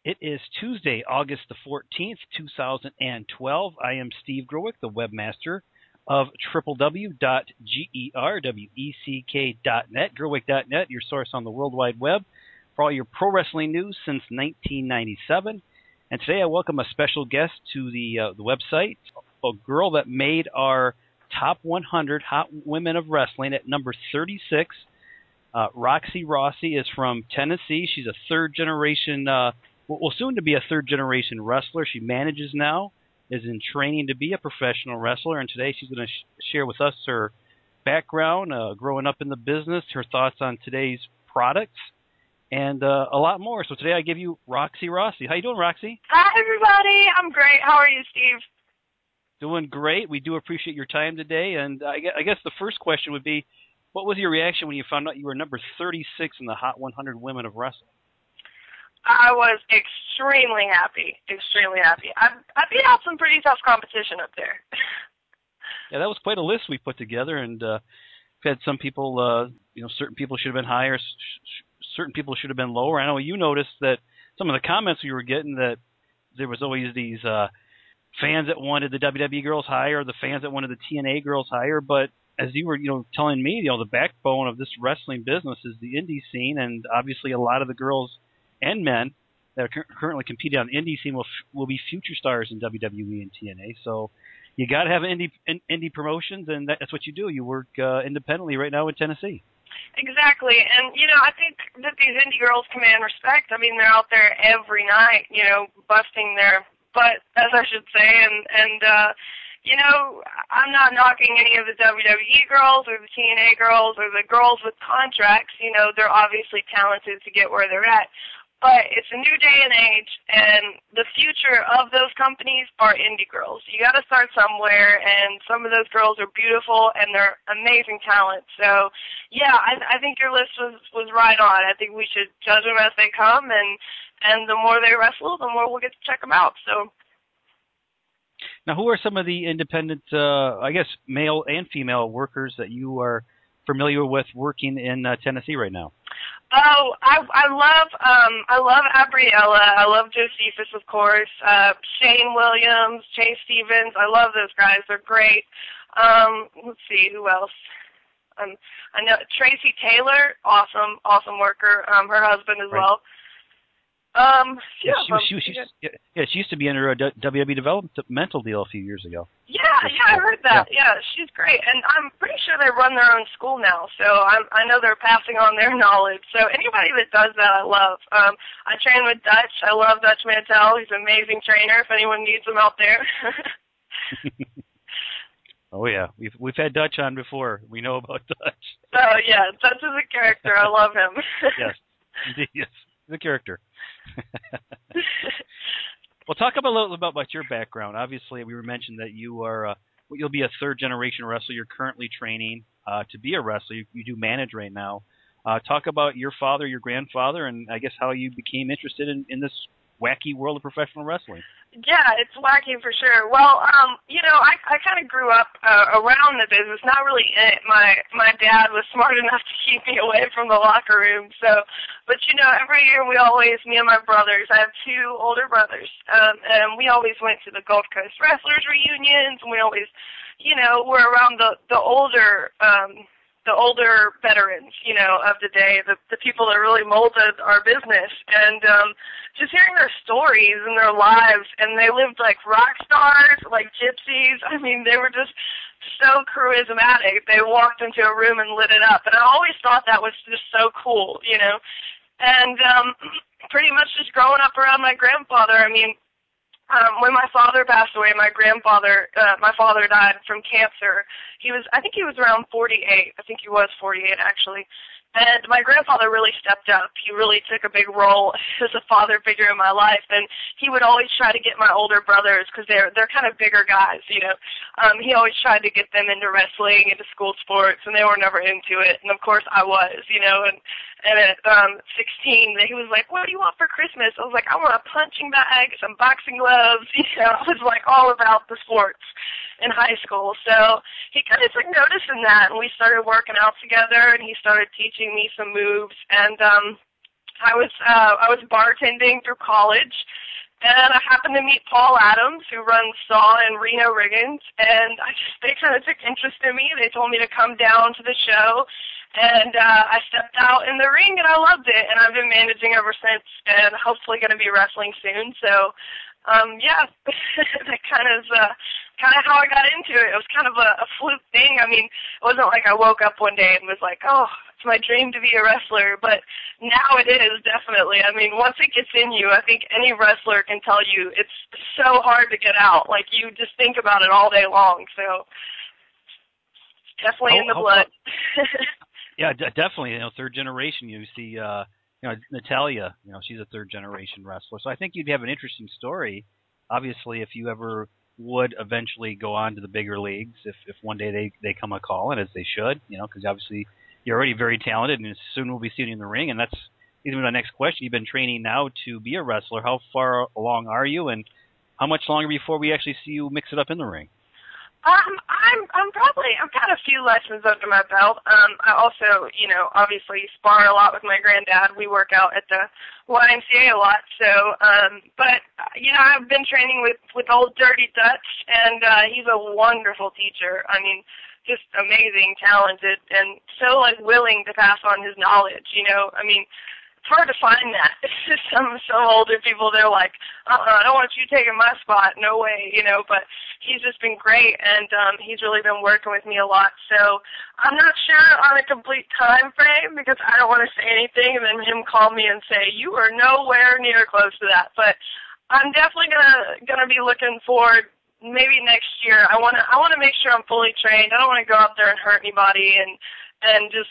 It is Tuesday, August the 14th, 2012. I am Steve Growick, the webmaster of www.gerweck.net, Gerwick.net, your source on the World Wide Web for all your pro wrestling news since 1997. And today I welcome a special guest to the website, a girl that made our top 100 hot women of wrestling at number 36. Roxy Rossi is from Tennessee. She's a third-generation soon to be a third-generation wrestler. She manages now, is in training to be a professional wrestler, and today she's going to share with us her background, growing up in the business, her thoughts on today's products, and a lot more. So today I give you Roxy Rossi. How you doing, Roxy? Hi, everybody. I'm great. How are you, Steve? Doing great. We do appreciate your time today, and I guess the first question would be, what was your reaction when you found out you were number 36 in the Hot 100 Women of Wrestling? I was extremely happy. Extremely happy. I beat out some pretty tough competition up there. Yeah, that was quite a list we put together, and we've had some people, certain people should have been higher, certain people should have been lower. I know you noticed that some of the comments we were getting that there was always these fans that wanted the WWE girls higher, the fans that wanted the TNA girls higher, but as you were, telling me, the backbone of this wrestling business is the indie scene, and obviously a lot of the girls and men that are currently competing on the indie scene will be future stars in WWE and TNA. So you got to have indie promotions, and that's what you do. You work independently right now in Tennessee. Exactly, and I think that these indie girls command respect. I mean, they're out there every night, busting their butt, as I should say, and I'm not knocking any of the WWE girls or the TNA girls or the girls with contracts. They're obviously talented to get where they're at. But it's a new day and age, and the future of those companies are indie girls. You got to start somewhere, and some of those girls are beautiful, and they're amazing talent. So, yeah, I think your list was right on. I think we should judge them as they come, and the more they wrestle, the more we'll get to check them out. So. Now, who are some of the independent, male and female workers that you are familiar with working in Tennessee right now? Oh, I love Abriella. I love Josephus, of course. Shane Williams, Chase Stevens. I love those guys. They're great. Let's see, who else? I know Tracy Taylor, awesome worker. Her husband as well. She used to be under a WWE developmental deal a few years ago. Yeah, I heard that. Yeah, she's great, and I'm pretty sure they run their own school now. So I know they're passing on their knowledge. So anybody that does that, I love. I train with Dutch. I love Dutch Mantel. He's an amazing trainer. If anyone needs him out there. Oh yeah, we've had Dutch on before. We know about Dutch. Oh yeah, Dutch is a character. I love him. Yes, indeed, yes. The character. Well, talk a little about your background. Obviously, we mentioned that you'll be a third-generation wrestler. You're currently training to be a wrestler. You do manage right now. Talk about your father, your grandfather, and I guess how you became interested in this wacky world of professional wrestling. Yeah, it's wacky for sure. Well, I kind of grew up around the business, not really in it. My dad was smart enough to keep me away from the locker room. So, but every year me and my brothers, I have two older brothers, and we always went to the Gulf Coast Wrestlers reunions, and we always, were around the older veterans, of the day, the people that really molded our business, and just hearing their stories and their lives, and they lived like rock stars, like gypsies. I mean, they were just so charismatic. They walked into a room and lit it up, and I always thought that was just so cool, and pretty much just growing up around my grandfather. I mean, when my father passed away, my father died from cancer. I think he was around 48. I think he was 48, actually. And my grandfather really stepped up. He really took a big role as a father figure in my life, and he would always try to get my older brothers, because they're kind of bigger guys, He always tried to get them into wrestling, into school sports, and they were never into it. And of course I was, and at 16, he was like, "What do you want for Christmas?" I was like, "I want a punching bag, some boxing gloves." I was like all about the sports in high school. So he kind of took notice in that, and we started working out together, and he started teaching me some moves, and I was bartending through college, and I happened to meet Paul Adams, who runs Saw and Reno Riggins, and they kind of took interest in me. They told me to come down to the show, and I stepped out in the ring, and I loved it, and I've been managing ever since, and hopefully going to be wrestling soon. So, yeah, that kind of how I got into it. It was kind of a fluke thing. I mean, it wasn't like I woke up one day and was like, oh, it's my dream to be a wrestler, but now it is, definitely. I mean, once it gets in you, I think any wrestler can tell you it's so hard to get out. Like, you just think about it all day long, so it's definitely in the blood. Yeah, definitely. Third generation, you see, Natalia, she's a third generation wrestler. So I think you'd have an interesting story, obviously, if you ever would eventually go on to the bigger leagues, if one day they come a call, and as they should, because obviously you're already very talented, and soon we'll be seeing you in the ring, and that's even my next question. You've been training now to be a wrestler. How far along are you, and how much longer before we actually see you mix it up in the ring? I've got a few lessons under my belt. I also, obviously spar a lot with my granddad. We work out at the YMCA a lot. So, but I've been training with old Dirty Dutch, and he's a wonderful teacher. I mean, just amazing, talented, and so willing to pass on his knowledge. I mean, it's hard to find that. Some older people, they're like, I don't want you taking my spot, no way, but he's just been great, and he's really been working with me a lot. So I'm not sure on a complete time frame, because I don't want to say anything and then him call me and say, you are nowhere near close to that. But I'm definitely gonna be looking forward. Maybe next year. I want to make sure I'm fully trained. I don't want to go out there and hurt anybody and just,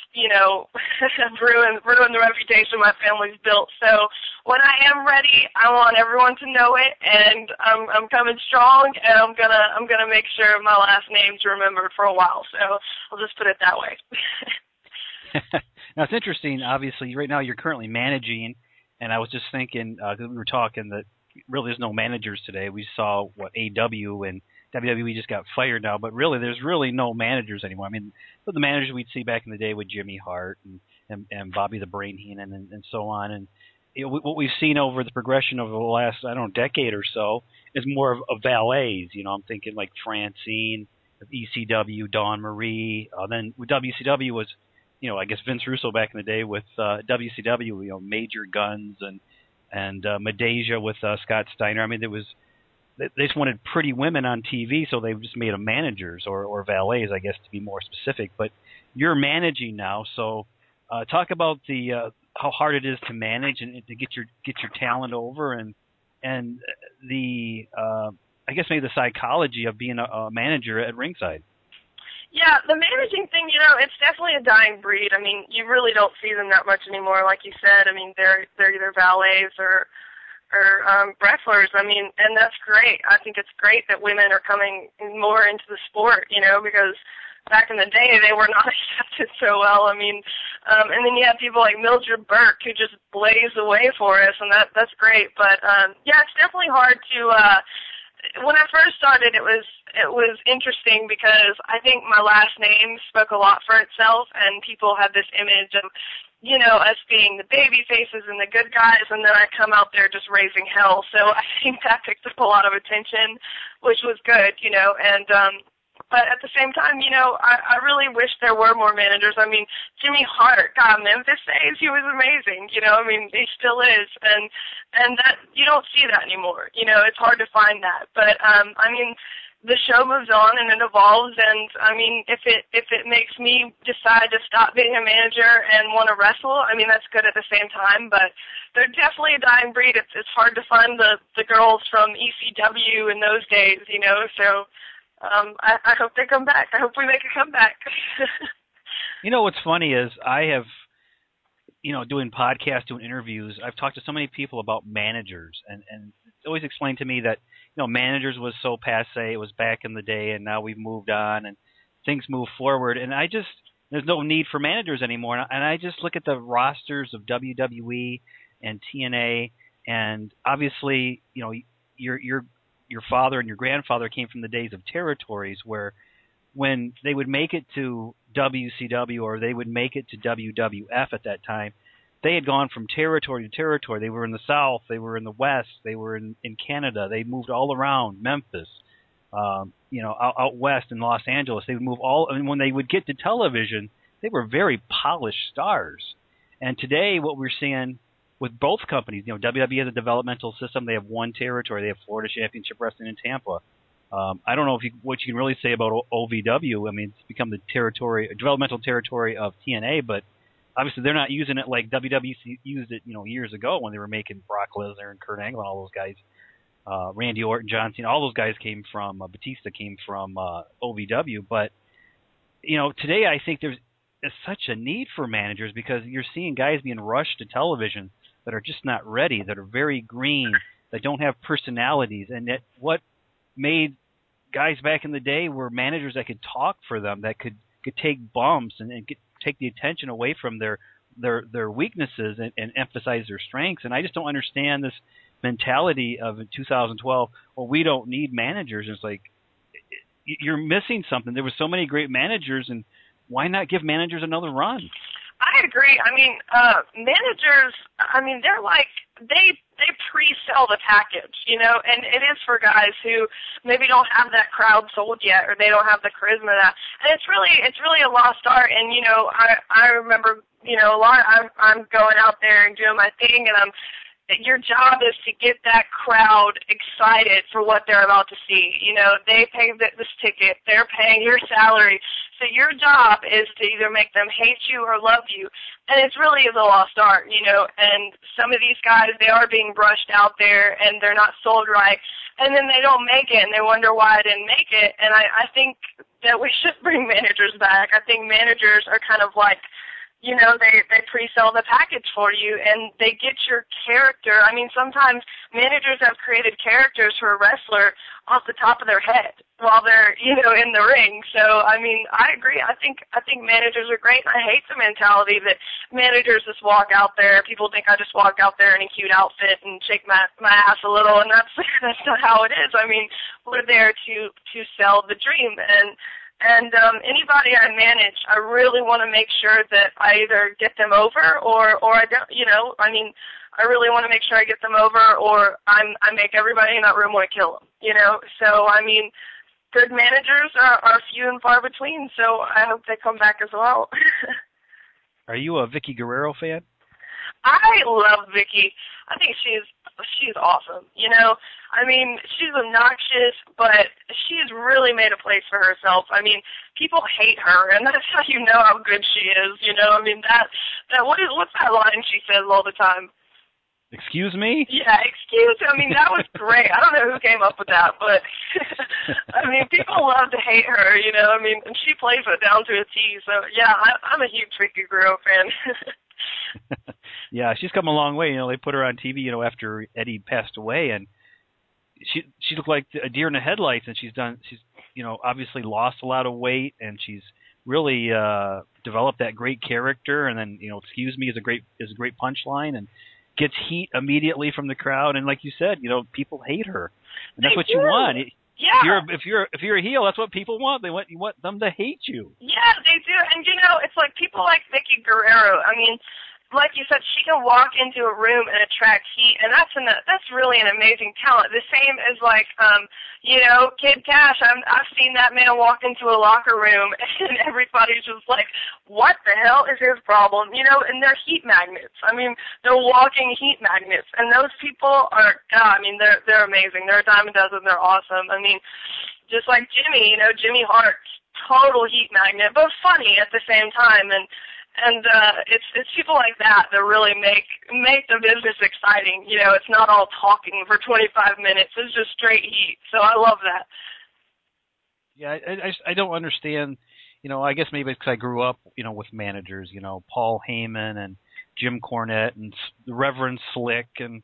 ruin the reputation my family's built. So when I am ready, I want everyone to know it, and I'm coming strong, and I'm gonna make sure my last name's remembered for a while. So I'll just put it that way. Now, it's interesting. Obviously, right now you're currently managing, and I was just thinking, because we were talking that really there's no managers today. We saw what AEW and WWE just got fired now, but really there's really no managers anymore. I mean, the managers we'd see back in the day with Jimmy Hart and Bobby the Brain Heenan and so on. And what we've seen over the progression over the last, decade or so is more of valets. I'm thinking like Francine, ECW, Dawn Marie. Then WCW was, I guess Vince Russo back in the day with WCW, Major Guns and Madeja with Scott Steiner. I mean, they just wanted pretty women on TV, so they just made them managers or valets, I guess, to be more specific. But you're managing now, so talk about the how hard it is to manage and to get your talent over, and the I guess maybe the psychology of being a manager at ringside. Yeah, the managing thing, it's definitely a dying breed. I mean, you really don't see them that much anymore, like you said. I mean, they're either valets or wrestlers. I mean, and that's great. I think it's great that women are coming more into the sport, because back in the day they were not accepted so well. I mean, and then you have people like Mildred Burke who just blaze the way for us, and that's great. But yeah, it's definitely hard to. When I first started, it was interesting because I think my last name spoke a lot for itself, and people had this image of, us being the baby faces and the good guys, and then I come out there just raising hell. So I think that picked up a lot of attention, which was good, and but at the same time, I really wish there were more managers. I mean, Jimmy Hart, God, Memphis days, he was amazing, I mean, he still is, and that, you don't see that anymore, it's hard to find that, but, I mean, the show moves on and it evolves, and, I mean, if it makes me decide to stop being a manager and want to wrestle, I mean, that's good at the same time, but they're definitely a dying breed. It's hard to find the girls from ECW in those days, so... I hope they come back. I hope we make a comeback. What's funny is I have, doing podcasts, doing interviews, I've talked to so many people about managers, and it's always explained to me that, managers was so passé, it was back in the day, and now we've moved on, and things move forward, and there's no need for managers anymore, and I just look at the rosters of WWE and TNA, and obviously, your father and your grandfather came from the days of territories where when they would make it to WCW or they would make it to WWF at that time, they had gone from territory to territory. They were in the South, they were in the West, they were in Canada. They moved all around Memphis, out west in Los Angeles. They would move and when they would get to television, they were very polished stars. And today, what we're seeing with both companies, WWE has a developmental system. They have one territory. They have Florida Championship Wrestling in Tampa. I don't know what you can really say about OVW. I mean, it's become the developmental territory of TNA, but obviously they're not using it like WWE used it, years ago when they were making Brock Lesnar and Kurt Angle and all those guys. Randy Orton, John Cena, all those guys came from Batista came from OVW. But today I think there's such a need for managers because you're seeing guys being rushed to television that are just not ready, that are very green, that don't have personalities, and that what made guys back in the day were managers that could talk for them, that could take bumps and take the attention away from their weaknesses and emphasize their strengths. And I just don't understand this mentality of in 2012, well, we don't need managers. It's like you're missing something. There were so many great managers, and why not give managers another run? I agree. I mean, managers, they're like, they pre-sell the package, and it is for guys who maybe don't have that crowd sold yet, or they don't have the charisma that, and it's really a lost art. And, I remember, a lot, I'm going out there and doing my thing, and your job is to get that crowd excited for what they're about to see. They pay this ticket, they're paying your salary. So your job is to either make them hate you or love you. And it really is a lost art, and some of these guys, they are being brushed out there and they're not sold right. And then they don't make it and they wonder why I didn't make it. And I think that we should bring managers back. I think managers are kind of like, they pre-sell the package for you, and they get your character. I mean, sometimes managers have created characters for a wrestler off the top of their head while they're, in the ring. So, I agree. I think managers are great. I hate the mentality that managers just walk out there. People think I just walk out there in a cute outfit and shake my ass a little, and that's not how it is. I mean, we're there to sell the dream, and anybody I manage, I really want to make sure that I either get them over or I don't, I really want to make sure I get them over or I make everybody in that room want to kill them, So, good managers are few and far between, so I hope they come back as well. Are you a Vicky Guerrero fan? I love Vicky. I think she's awesome. She's obnoxious, but she's really made a place for herself. People hate her, and that's how you know how good she is. What's that line she says all the time? Excuse me? Yeah, excuse me. That was great. I don't know who came up with that, but people love to hate her. And she plays it down to a T. So yeah, I'm a huge Vicky Guerrero fan. Yeah, she's come a long way. They put her on TV, after Eddie passed away, and she looked like a deer in the headlights. And she's obviously lost a lot of weight, and she's really developed that great character. And then, excuse me is a great punchline, and gets heat immediately from the crowd. And like you said, people hate her, and that's what you want. Yeah. If you're a heel, that's what people want. You want them to hate you. Yeah, they do. And it's like people like Vicky Guerrero. Like you said, she can walk into a room and attract heat, and that's really an amazing talent. The same as Kid Cash. I've seen that man walk into a locker room, and everybody's just like, "What the hell is his problem?" And they're heat magnets. They're walking heat magnets, and those people are, they're amazing. They're a dime a dozen. They're awesome. Just like Jimmy, Jimmy Hart's total heat magnet, but funny at the same time, and it's people like that really make the business exciting. It's not all talking for 25 minutes. It's just straight heat. So I love that. Yeah, I don't understand. I guess maybe because I grew up, with managers. Paul Heyman and Jim Cornette and the Reverend Slick and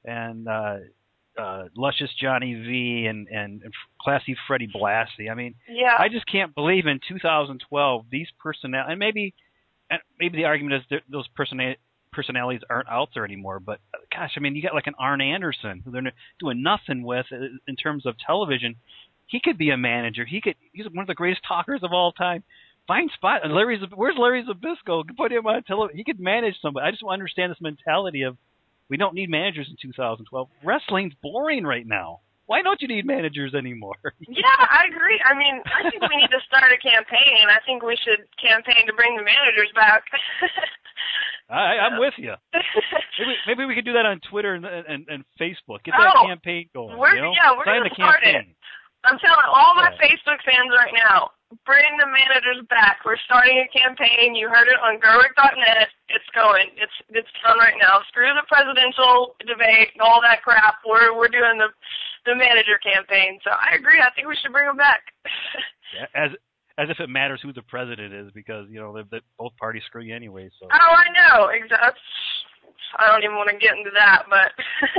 Luscious Johnny V and Classy Freddie Blassie. Yeah. I just can't believe in 2012 these and maybe the argument is those personalities aren't out there anymore. But gosh, you got like an Arn Anderson who they're doing nothing with in terms of television. He could be a manager. He's one of the greatest talkers of all time. Find spot. Where's Larry Zbyszko? Put him on television. He could manage somebody. I just want to understand this mentality of we don't need managers in 2012. Wrestling's boring right now. Why don't you need managers anymore? Yeah, I agree. I mean, I think we need to start a campaign. I think we should campaign to bring the managers back. I'm with you. Maybe we could do that on Twitter and Facebook. Get that campaign going. We're going to start it. I'm telling all my Facebook fans right now, bring the managers back. We're starting a campaign. You heard it on Gerwig.net. It's going. It's done right now. Screw the presidential debate and all that crap. We're doing the manager campaign. So I agree. I think we should bring them back. Yeah, as if it matters who the president is, because both parties screw you anyway. So. Oh, I know. Exactly. I don't even want to get into that, but.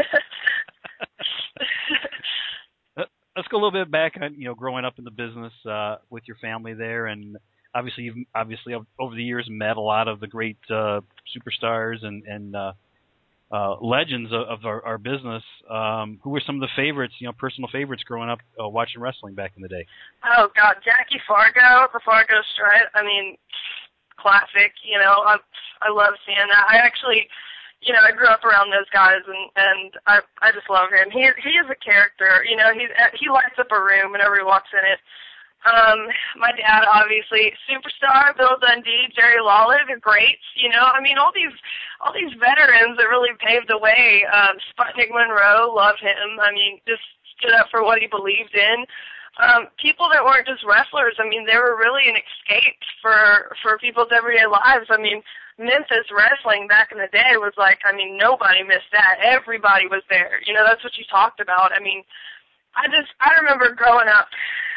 Let's go a little bit back on growing up in the business with your family there, and you've over the years met a lot of the great superstars and legends of our business. Who were some of the favorites, personal favorites growing up watching wrestling back in the day? Oh God, Jackie Fargo, the Fargo Strut. I mean, classic. I love seeing that. I actually. I grew up around those guys, and I just love him. He is a character. He lights up a room whenever he walks in it. My dad, obviously, superstar, Bill Dundee, Jerry Lawler, the greats. I mean, all these veterans that really paved the way. Sputnik Monroe, love him. I mean, just stood up for what he believed in. People that weren't just wrestlers. I mean, they were really an escape for people's everyday lives. I mean, Memphis wrestling back in the day was like, I mean, nobody missed that. Everybody was there. That's what you talked about. I mean, I remember growing up,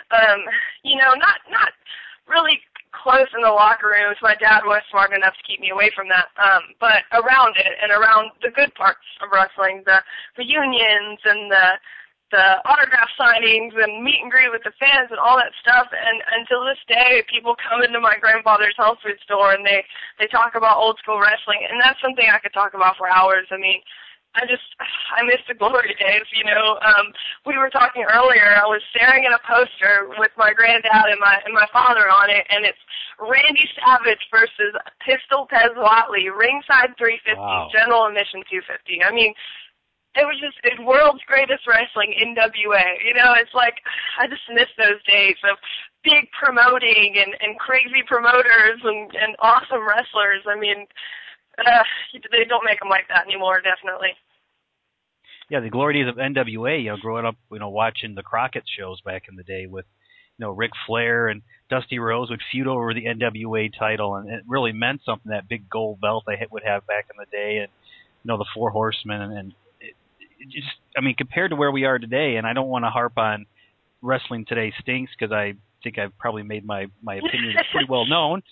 not really close in the locker rooms. My dad was smart enough to keep me away from that. But around it and around the good parts of wrestling, the reunions and the autograph signings and meet and greet with the fans and all that stuff. And until this day, people come into my grandfather's health food store and they talk about old school wrestling, and that's something I could talk about for hours. I mean, I miss the glory days. We were talking earlier. I was staring at a poster with my granddad and my father on it, and it's Randy Savage versus Pistol Pez Whatley, ringside 350, wow. General admission 250. I mean. It was just world's greatest wrestling, NWA. It's like I just miss those days of big promoting and crazy promoters and awesome wrestlers. I mean, they don't make them like that anymore, definitely. Yeah, the glory days of NWA, growing up, watching the Crockett shows back in the day with, Ric Flair and Dusty Rhodes would feud over the NWA title, and it really meant something, that big gold belt they would have back in the day, and, the Four Horsemen and just, I mean, compared to where we are today, and I don't want to harp on wrestling today stinks, because I think I've probably made my opinion pretty well known,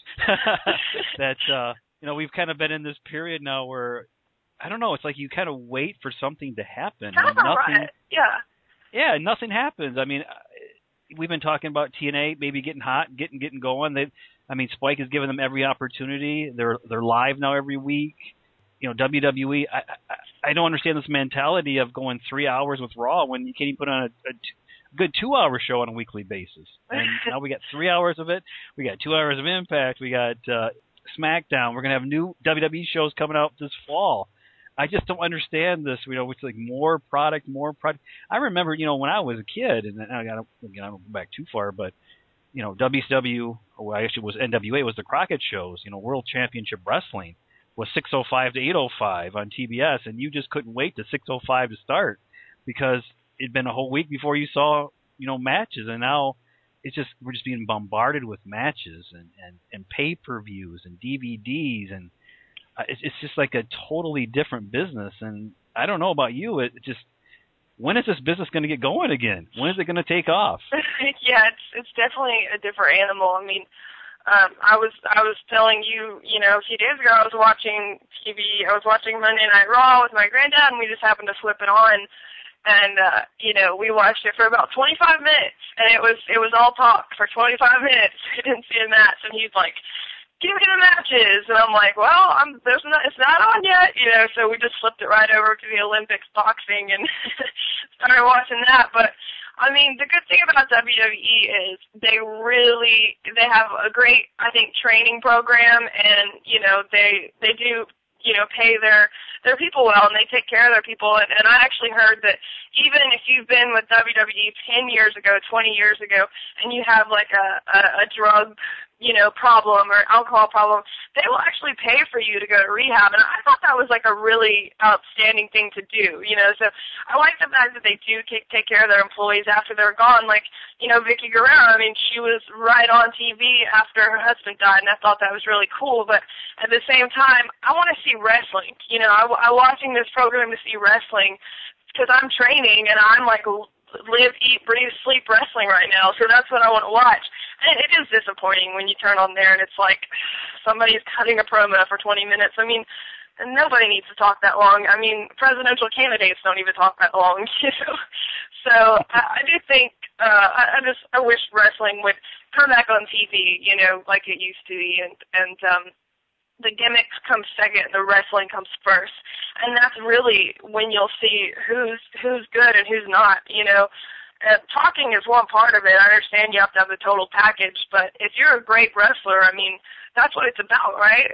that, we've kind of been in this period now where, I don't know, it's like you kind of wait for something to happen. That's nothing, right. Yeah. Yeah, nothing happens. I mean, we've been talking about TNA maybe getting hot, getting going. Spike has given them every opportunity. They're live now every week. WWE, I don't understand this mentality of going 3 hours with Raw when you can't even put on a good 2-hour show on a weekly basis. And now we got 3 hours of it. We got 2 hours of Impact. We got SmackDown. We're going to have new WWE shows coming out this fall. I just don't understand this. It's like more product. I remember, when I was a kid, and I don't go back too far, but WCW, actually it was NWA, was the Crockett shows. World Championship Wrestling was 6:05 to 8:05 on TBS, and you just couldn't wait to 6:05 to start, because it'd been a whole week before you saw matches, and now we're just being bombarded with matches and pay-per-views and DVDs, and it's just like a totally different business. And I don't know about you, when is this business going to get going again? When is it going to take off? Yeah, it's definitely a different animal. I mean, I was telling you, a few days ago I was watching TV. I was watching Monday Night Raw with my granddad, and we just happened to flip it on. And, we watched it for about 25 minutes, and it was all talk for 25 minutes. I didn't see a match, and he's like, give me the matches. And I'm like, well, it's not on yet, so we just flipped it right over to the Olympics boxing and started watching that. But I mean, the good thing about WWE is they have a great, I think, training program, and they do pay their people well, and they take care of their people. And I actually heard that even if you've been with WWE 10 years ago, 20 years ago, and you have like a drug problem or alcohol problem, they will actually pay for you to go to rehab. And I thought that was like a really outstanding thing to do, So I like the fact that they do take care of their employees after they're gone. Like, Vicky Guerrero, I mean, she was right on TV after her husband died, and I thought that was really cool. But at the same time, I want to see wrestling. I'm watching this program to see wrestling because I'm training, and I'm like live, eat, breathe, sleep wrestling right now, so that's what I want to watch. And it is disappointing when you turn on there and it's like somebody's cutting a promo for 20 minutes. I mean, nobody needs to talk that long. I mean, presidential candidates don't even talk that long, So I do think, I wish wrestling would come back on TV, like it used to be, and the gimmicks come second, the wrestling comes first, and that's really when you'll see who's good and who's not. Talking is one part of it. I understand you have to have the total package, but if you're a great wrestler, I mean, that's what it's about, right?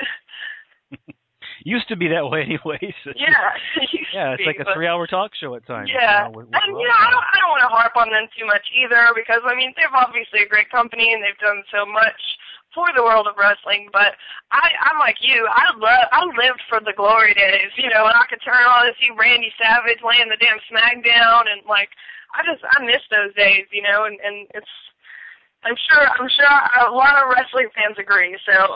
Used to be that way anyways. Yeah. It's like a 3-hour talk show at times. Yeah. I don't want to harp on them too much either, because, I mean, they're obviously a great company and they've done so much for the world of wrestling, but I'm like you. I lived for the glory days, and I could turn on and see Randy Savage laying the damn SmackDown, and like I miss those days, and it's I'm sure a lot of wrestling fans agree. So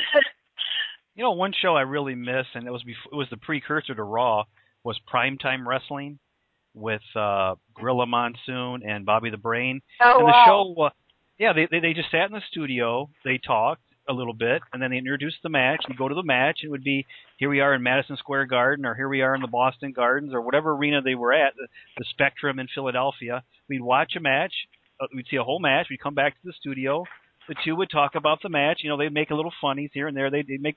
one show I really miss, and it was the precursor to Raw, was Primetime Wrestling with Gorilla Monsoon and Bobby the Brain. Oh, and wow. The show they just sat in the studio, they talked a little bit, and then they introduced the match. You go to the match, and it would be, here we are in Madison Square Garden, or here we are in the Boston Gardens, or whatever arena they were at, the Spectrum in Philadelphia. We'd watch a match, we'd see a whole match, we'd come back to the studio, the two would talk about the match, they'd make a little funnies here and there, they'd make,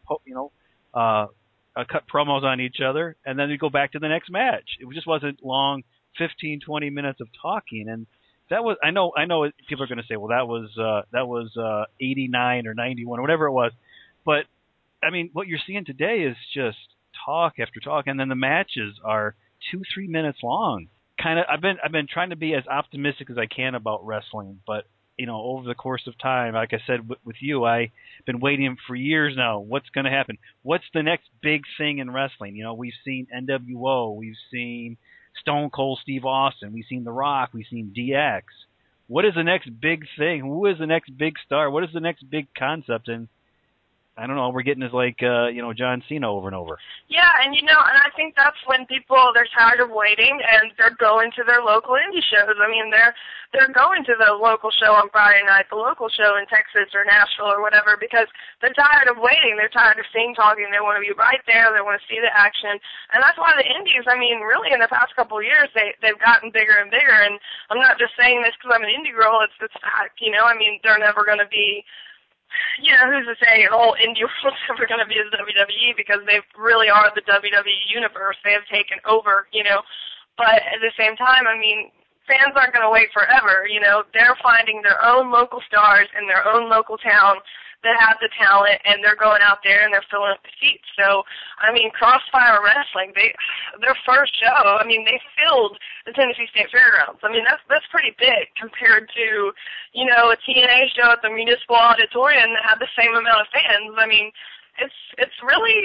cut promos on each other, and then we'd go back to the next match. It just wasn't long, 15, 20 minutes of talking, and that was, I know people are going to say, well, that was 89 or 91 or whatever it was. But, I mean, what you're seeing today is just talk after talk, and then the matches are 2-3 minutes long. I've been trying to be as optimistic as I can about wrestling, but, over the course of time, like I said with you, I've been waiting for years now. What's going to happen? What's the next big thing in wrestling? We've seen NWO, we've seen Stone Cold Steve Austin, we've seen The Rock, we've seen DX. What is the next big thing? Who is the next big star? What is the next big concept? And I don't know, we're getting as like, John Cena over and over. Yeah, and and I think that's when they're tired of waiting and they're going to their local indie shows. I mean, they're going to the local show on Friday night, the local show in Texas or Nashville or whatever, because they're tired of waiting. They're tired of seeing talking. They want to be right there. They want to see the action. And that's why the indies, I mean, really in the past couple of years, they've gotten bigger and bigger. And I'm not just saying this because I'm an indie girl. It's fact, I mean, they're never going to be, who's to say all indie world's ever going to be as WWE, because they really are the WWE universe. They have taken over, But at the same time, I mean, fans aren't going to wait forever, They're finding their own local stars in their own local town that have the talent, and they're going out there and they're filling up the seats. So, I mean, Crossfire Wrestling, their first show, I mean, they filled the Tennessee State Fairgrounds. I mean, that's pretty big compared to, a TNA show at the Municipal Auditorium that had the same amount of fans. I mean, it's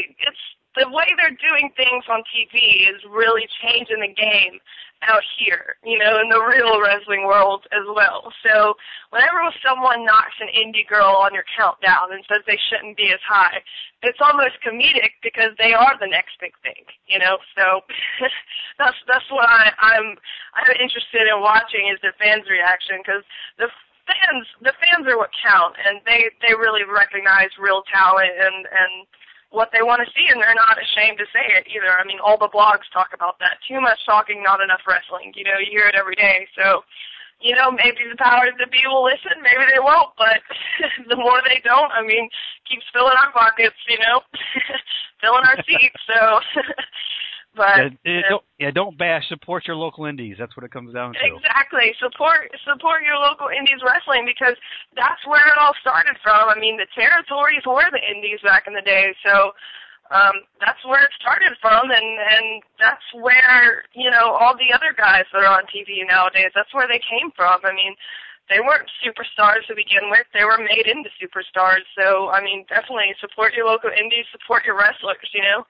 the way they're doing things on TV is really changing the game out here, in the real wrestling world as well. So whenever someone knocks an indie girl on your countdown and says they shouldn't be as high, it's almost comedic because they are the next big thing, So that's what I'm interested in watching, is the fans' reaction, because the fans are what count, and they really recognize real talent and what they want to see, and they're not ashamed to say it either. I mean, all the blogs talk about that. Too much talking, not enough wrestling. You hear it every day. So, maybe the powers that be will listen, maybe they won't, but the more they don't, I mean, keeps filling our pockets, filling our seats. So But don't bash. Support your local indies. That's what it comes down to. Exactly. Support your local indies wrestling, because that's where it all started from. I mean, the territories were the indies back in the day, so that's where it started from, and that's where, you know, all the other guys that are on TV nowadays, that's where they came from. I mean, they weren't superstars to begin with. They were made into superstars. So, I mean, definitely support your local indies, support your wrestlers, you know.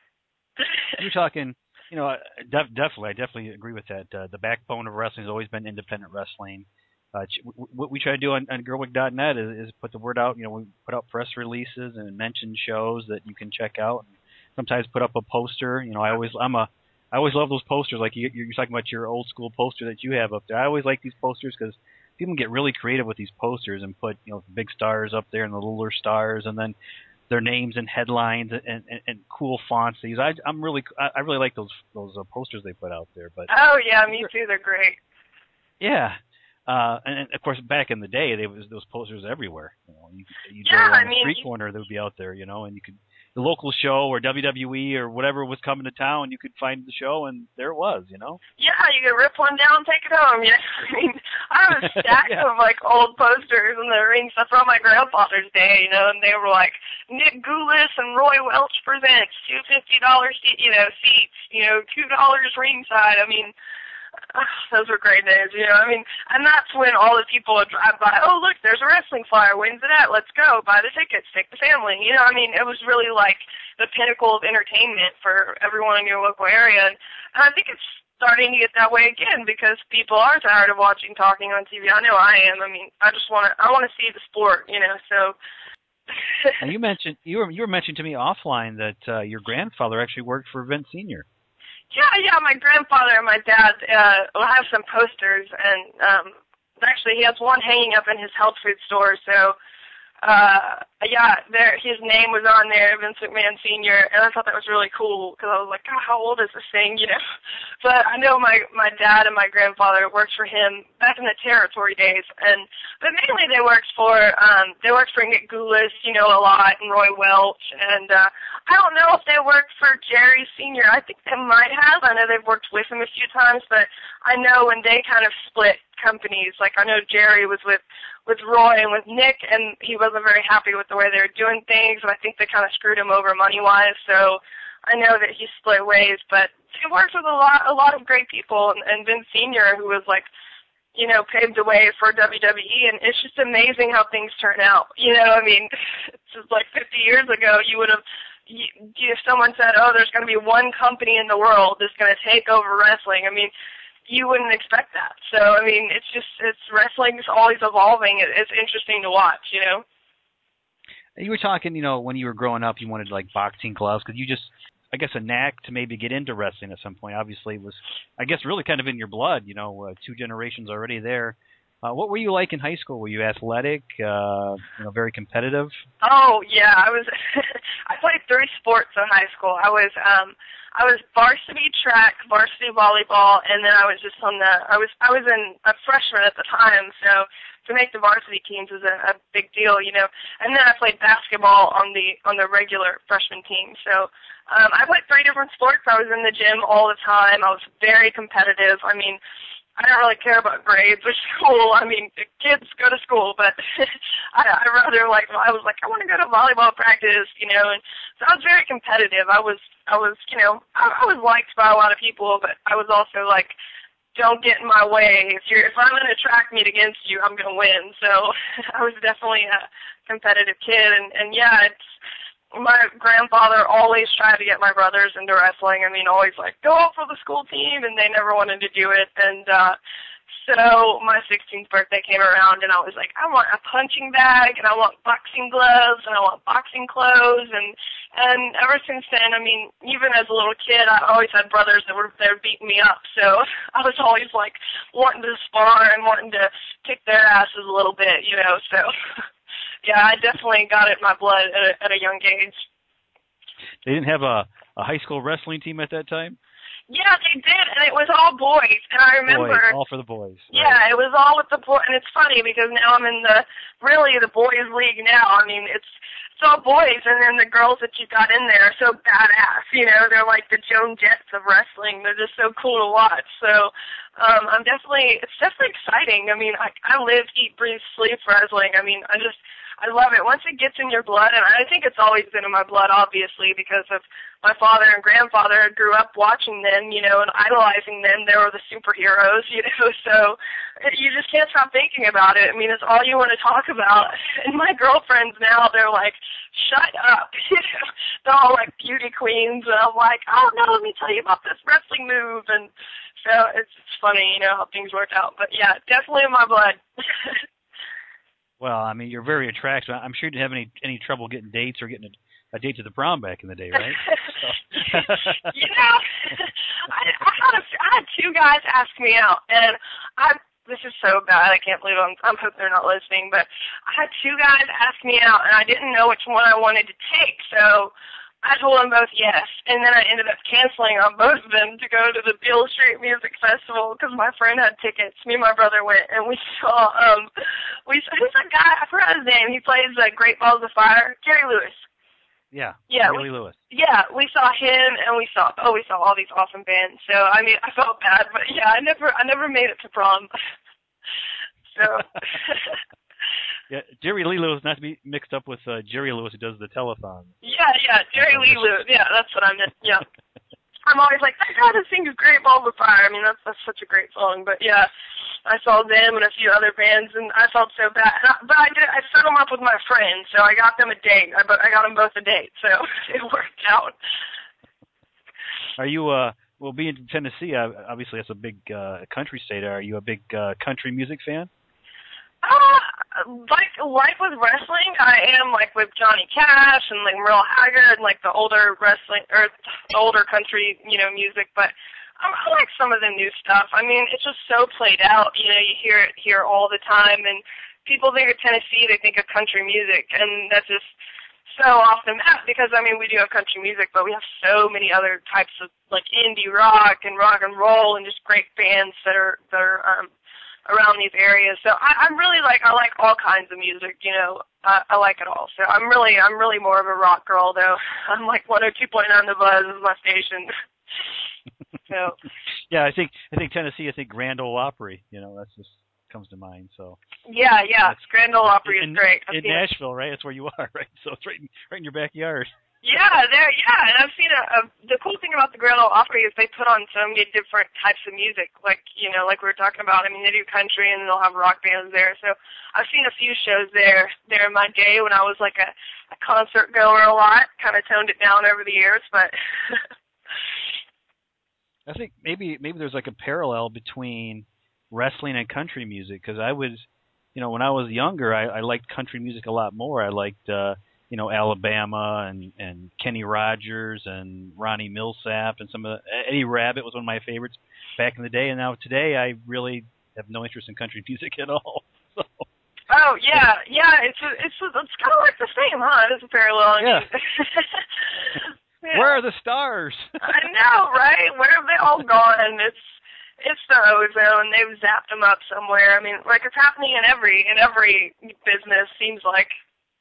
You're talking, you know, definitely. I definitely agree with that. The backbone of wrestling has always been independent wrestling. What we try to do on GirlWick.net is put the word out. You know, we put out press releases and mention shows that you can check out. And sometimes put up a poster. You know, I always love those posters. Like you're talking about your old school poster that you have up there. I always like these posters because people get really creative with these posters and put, you know, the big stars up there and the littler stars, and then their names and headlines and cool fonts they use. I really like those posters they put out there. But oh yeah, me too. They're great. Yeah, and of course back in the day, there was those posters everywhere. You know, you go on the street corner, they would be out there. You know, and you could the local show or WWE or whatever was coming to town, you could find the show, and there it was. You know. Yeah, you could rip one down and take it home. Yeah, I mean, I have a stack of like old posters in the ring stuff from my grandfather's day, you know, and they were like Nick Goulis and Roy Welch presents $250 seats, $2 ringside. I mean, those were great days, you know. I mean, and that's when all the people would drive by. Oh, look, there's a wrestling flyer. When's it at? Let's go. Buy the tickets. Take the family. You know, I mean, it was really like the pinnacle of entertainment for everyone in your local area. And I think it's starting to get that way again because people are tired of watching talking on TV. I know I am. I mean, I want to see the sport, you know. So. Now you were mentioning to me offline that your grandfather actually worked for Vince Sr. Yeah, my grandfather and my dad have some posters, and actually he has one hanging up in his health food store, so his name was on there, Vince McMahon Sr., and I thought that was really cool, because I was like, God, how old is this thing, you know? But I know my dad and my grandfather worked for him back in the territory days, but mainly they worked for Nick Goulis, you know, a lot, and Roy Welch, and I don't know if they worked for Jerry Sr. I think they might have. I know they've worked with him a few times, but I know when they kind of split companies, like I know Jerry was with Roy and with Nick, and he wasn't very happy with the way they were doing things, and I think they kind of screwed him over money-wise, so I know that he split ways, but he worked with a lot of great people, and Vince Sr., who was like, you know, paved the way for WWE, and it's just amazing how things turn out. You know, I mean, it's just like 50 years ago, if someone said, oh, there's going to be one company in the world that's going to take over wrestling, I mean, you wouldn't expect that. So, I mean, wrestling's always evolving. It's interesting to watch, you know? You were talking, you know, when you were growing up, you wanted, like, boxing gloves, because you just, I guess, a knack to maybe get into wrestling at some point. Obviously, it was, I guess, really kind of in your blood, you know, 2 generations already there. What were you like in high school? Were you athletic, very competitive? Oh, yeah, I played 3 sports in high school. I was varsity track, varsity volleyball, and then I was a freshman at the time, so to make the varsity teams was a big deal, you know. And then I played basketball on the regular freshman team. So I played 3 different sports. I was in the gym all the time. I was very competitive. I mean, I don't really care about grades or school. I mean, kids go to school, but I was like, I want to go to volleyball practice, you know, and so I was very competitive. I was, you know, I was liked by a lot of people, but I was also like, don't get in my way. If I'm in a track meet against you, I'm going to win. So I was definitely a competitive kid, and yeah, my grandfather always tried to get my brothers into wrestling. I mean, always like, go out for the school team, and they never wanted to do it. And so my 16th birthday came around, and I was like, I want a punching bag, and I want boxing gloves, and I want boxing clothes. And ever since then, I mean, even as a little kid, I always had brothers that were there beating me up. So I was always like wanting to spar and wanting to kick their asses a little bit, you know, so... Yeah, I definitely got it in my blood at a young age. They didn't have a high school wrestling team at that time? Yeah, they did, and it was all boys. And I remember... Boys, all for the boys. Right. Yeah, it was all with the boys. And it's funny because now I'm in the boys' league now. I mean, it's it's all boys, and then the girls that you got in there are so badass. You know, they're like the Joan Jets of wrestling. They're just so cool to watch. So it's definitely exciting. I mean, I live, eat, breathe, sleep wrestling. I mean, I love it. Once it gets in your blood, and I think it's always been in my blood, obviously, because of my father and grandfather. I grew up watching them, you know, and idolizing them. They were the superheroes, you know, so you just can't stop thinking about it. I mean, it's all you want to talk about. And my girlfriends now, they're like, shut up. They're all like beauty queens, and I'm like, oh, no, let me tell you about this wrestling move. And so it's funny, you know, how things work out. But, yeah, definitely in my blood. Well, I mean, you're very attractive. I'm sure you didn't have any trouble getting dates or getting a date to the prom back in the day, right? You know, I had two guys ask me out, and this is so bad. I can't believe I'm hoping they're not listening, but I had two guys ask me out, and I didn't know which one I wanted to take, so I told them both yes, and then I ended up canceling on both of them to go to the Beale Street Music Festival because my friend had tickets. Me and my brother went, and we saw, who's that guy? I forgot his name. He plays Great Balls of Fire. Jerry Lewis. Yeah, Jerry Lewis. Yeah, we saw him, and we saw all these awesome bands. So, I mean, I felt bad, but yeah, I never made it to prom. So... Yeah, Jerry Lee Lewis, not to be mixed up with Jerry Lewis who does the telethon. Yeah, Jerry Lee Lewis. Yeah, that's what I meant. Yeah. I'm always like, that guy that sings Great Balls of Fire. I mean, that's such a great song. But, yeah, I saw them and a few other bands, and I felt so bad. But I set them up with my friends, so I got them a date. I got them both a date, so it worked out. Are you, well, being in Tennessee, obviously that's a big country state. Are you a big country music fan? Like with wrestling, I am like with Johnny Cash and like Merle Haggard and like the older wrestling or older country, you know, music. But I like some of the new stuff. I mean, it's just so played out. You know, you hear it here all the time, and people think of Tennessee, they think of country music, and that's just so off the map because I mean we do have country music, but we have so many other types of like indie rock and roll and just great bands that are around these areas. So I like all kinds of music, you know. I like it all. So I'm really more of a rock girl though. I'm like 102.9 The Buzz is my station. So yeah, I think Tennessee, I think Grand Ole Opry, you know, that's just comes to mind. So yeah, Grand Ole Opry is great. In Nashville, right? That's where you are, right? So it's right in your backyard. Yeah, and I've seen the cool thing about the Grand Ole Opry is they put on so many different types of music, like, you know, like we were talking about. I mean, they do country and they'll have rock bands there. So I've seen a few shows there in my day when I was like a concert goer a lot. Kind of toned it down over the years, but I think maybe there's like a parallel between wrestling and country music because I was, you know, when I was younger, I liked country music a lot more. I liked you know, Alabama and Kenny Rogers and Ronnie Millsap and some of Eddie Rabbitt was one of my favorites back in the day. And now today I really have no interest in country music at all. So. Oh yeah, it's kind of like the same, huh? It's a parallel. Yeah. Yeah. Where are the stars? I know, right? Where have they all gone? It's the ozone. They've zapped them up somewhere. I mean, like it's happening in every business. Seems like.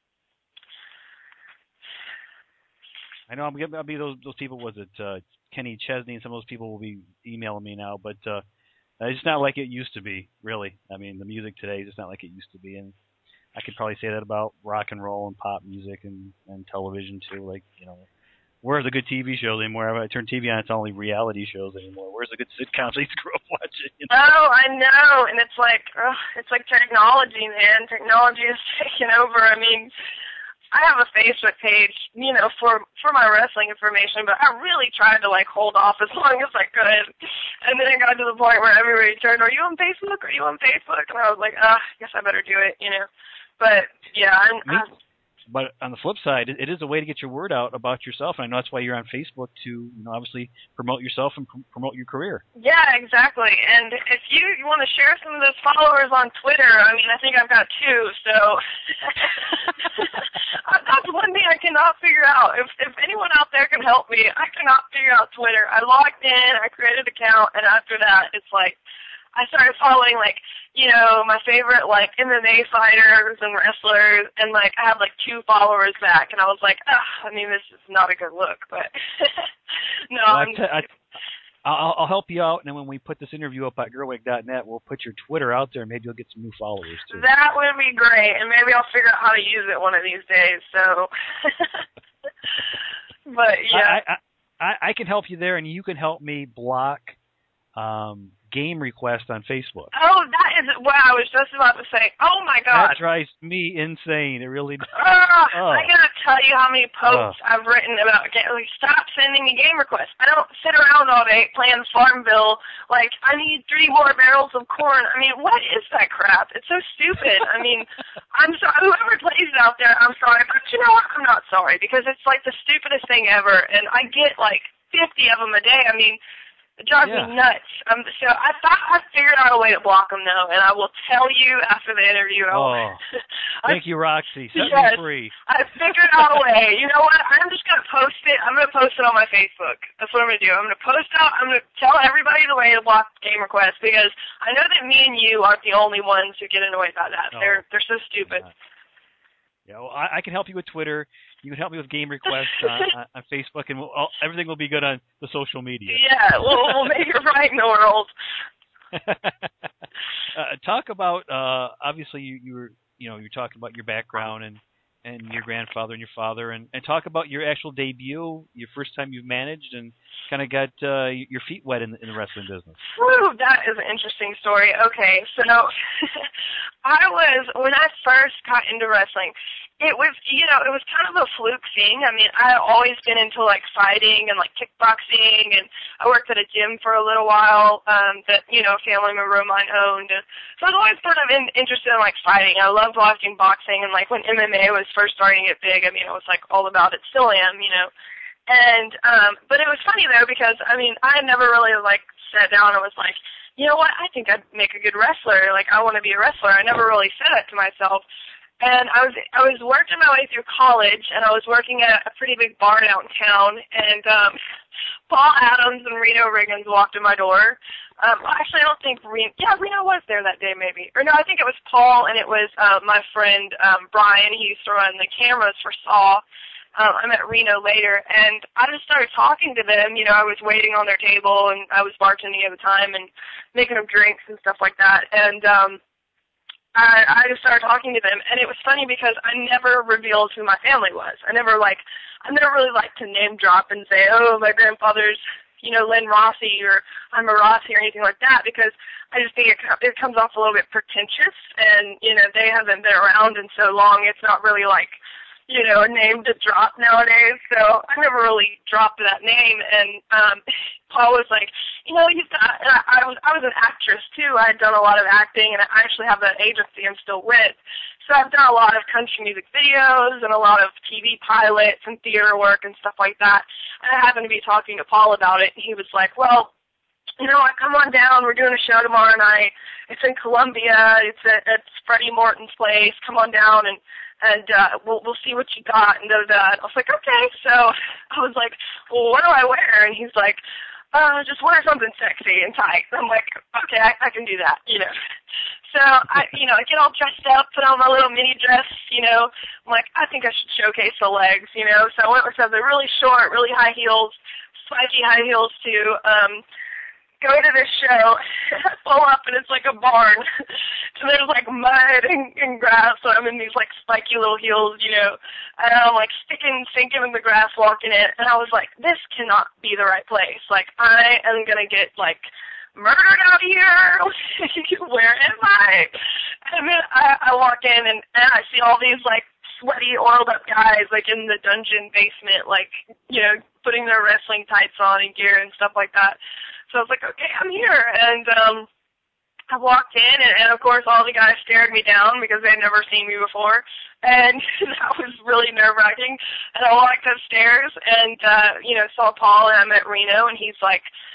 I know I'll be those people. Was it Kenny Chesney and some of those people will be emailing me now, but it's not like it used to be. Really, I mean, the music today is just not like it used to be, and I could probably say that about rock and roll and pop music and television too. Like, you know, where are the good TV shows anymore? If I turn TV on, it's only reality shows anymore. Where's the good sitcoms I used to grow up watching? You know? Oh, I know, and it's like technology, man. Technology is taking over. I mean. I have a Facebook page, you know, for my wrestling information, but I really tried to, like, hold off as long as I could. And then it got to the point where everybody turned, are you on Facebook? Are you on Facebook? And I was like, I guess I better do it, you know. But, yeah, But on the flip side, it is a way to get your word out about yourself, and I know that's why you're on Facebook to, you know, obviously promote yourself and promote your career. Yeah, exactly. And if you want to share some of those followers on Twitter, I mean, I think I've got 2, so that's one thing I cannot figure out. If anyone out there can help me, I cannot figure out Twitter. I logged in, I created an account, and after that, it's like, I started following, like, you know, my favorite, like, MMA fighters and wrestlers, and, like, I have, like, 2 followers back, and I was like, I mean, this is not a good look, but no. Well, I'll help you out, and then when we put this interview up at girlwig.net, we'll put your Twitter out there, and maybe you'll get some new followers, too. That would be great, and maybe I'll figure out how to use it one of these days, so. But, yeah. I can help you there, and you can help me block game requests on Facebook. Oh, that is what I was just about to say. Oh, my God. That drives me insane. It really does. I gotta tell you how many posts I've written about, like, stop sending me game requests. I don't sit around all day playing Farmville, like, I need 3 more barrels of corn. I mean, what is that crap? It's so stupid. I mean, I'm sorry, whoever plays it out there, I'm sorry, but you know what? I'm not sorry, because it's, like, the stupidest thing ever, and I get, like, 50 of them a day. I mean, it drives me nuts. So I thought I figured out a way to block them, though, and I will tell you after the interview. Thank you, Roxy. Set me free. I figured out a way. You know what? I'm just going to post it. I'm going to post it on my Facebook. That's what I'm going to do. I'm going to post out. I'm going to tell everybody the way to block game requests, because I know that me and you aren't the only ones who get annoyed by that. No. They're so stupid. Yeah, well, I can help you with Twitter. You can help me with game requests on Facebook, and everything will be good on the social media. Yeah, we'll make it right in the world. Talk about obviously you're talking about your background and your grandfather and your father, and talk about your actual debut, your first time you've managed, and kind of got your feet wet in the wrestling business. Whew, that is an interesting story. Okay, so when I first got into wrestling, it was kind of a fluke thing. I mean, I had always been into, like, fighting and, like, kickboxing, and I worked at a gym for a little while that, you know, a family member of mine owned. So I was always kind of interested in, like, fighting. I loved watching boxing, and, like, when MMA was first starting to get big, I mean, I was, like, all about it. Still am, you know. And, but it was funny, though, because, I mean, I had never really, like, sat down and was like, you know what, I think I'd make a good wrestler. Like, I want to be a wrestler. I never really said that to myself. And I was working my way through college, and I was working at a pretty big bar downtown, and Paul Adams and Reno Riggins walked in my door. Actually, I don't think Reno was there that day, maybe. Or no, I think it was Paul, and it was my friend Brian. He used to run the cameras for Saw. I met Reno later, and I just started talking to them. You know, I was waiting on their table, and I was bartending at the time and making them drinks and stuff like that. And I just started talking to them, and it was funny because I never revealed who my family was. I never really liked to name drop and say, oh, my grandfather's, you know, Len Rossi, or I'm a Rossi, or anything like that, because I just think it comes off a little bit pretentious, and, you know, they haven't been around in so long. It's not really like, you know, a name to drop nowadays, so I never really dropped that name. And Paul was like, you know, you've got, and I was an actress too. I had done a lot of acting, and I actually have an agency I'm still with. So I've done a lot of country music videos and a lot of TV pilots and theater work and stuff like that. And I happened to be talking to Paul about it, and he was like, well, you know what, come on down. We're doing a show tomorrow night. It's in Columbia. It's at Freddie Morton's place. Come on down and we'll see what you got, and I was like, okay. So I was like, well, what do I wear? And he's like, just wear something sexy and tight. And I'm like, okay, I can do that, you know. So I get all dressed up, put on my little mini dress, you know. I'm like, I think I should showcase the legs, you know. So I went with something really short, really high heels, spiky high heels too. Go to this show, pull up, and it's like a barn. So there's like mud and grass, so I'm in these like spiky little heels, you know, and I'm like sinking in the grass walking it, and I was like, this cannot be the right place. Like, I am going to get like murdered out here. Where am I? And then I walk in, and I see all these like sweaty, oiled up guys like in the dungeon basement, like, you know, putting their wrestling tights on and gear and stuff like that. So I was like, okay, I'm here. And I walked in, and of course all the guys stared me down because they had never seen me before. And that was really nerve-wracking. And I walked upstairs and, you know, saw Paul, and I met Reno, and he's like,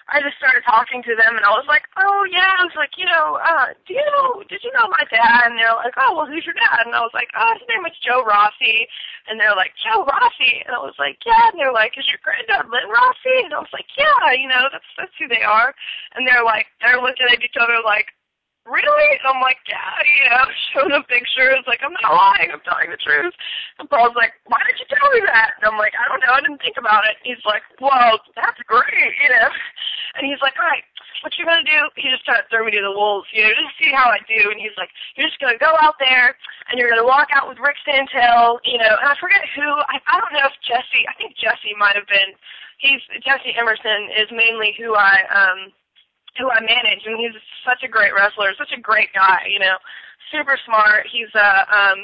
I just started talking to them, and I was like, oh, yeah. I was like, did you know my dad? And they're like, oh, well, who's your dad? And I was like, oh, his name was Joe Rossi. And they're like, Joe Rossi? And I was like, yeah. And they're like, is your granddad Lynn Rossi? And I was like, yeah, that's who they are. And they're looking at each other like, really? And I'm like, yeah, showing them pictures, like, I'm not lying, I'm telling the truth. And Paul's like, why did you tell me that? And I'm like, I don't know, I didn't think about it. He's like, well, that's great, And he's like, all right, what you gonna do? He just tried to throw me to the wolves, just see how I do. And he's like, you're just gonna go out there, and you're gonna walk out with Rick Santel, and I forget who, I don't know if I think Jesse might have been, Jesse Emerson is mainly who I manage, and he's such a great wrestler, such a great guy, super smart. He's a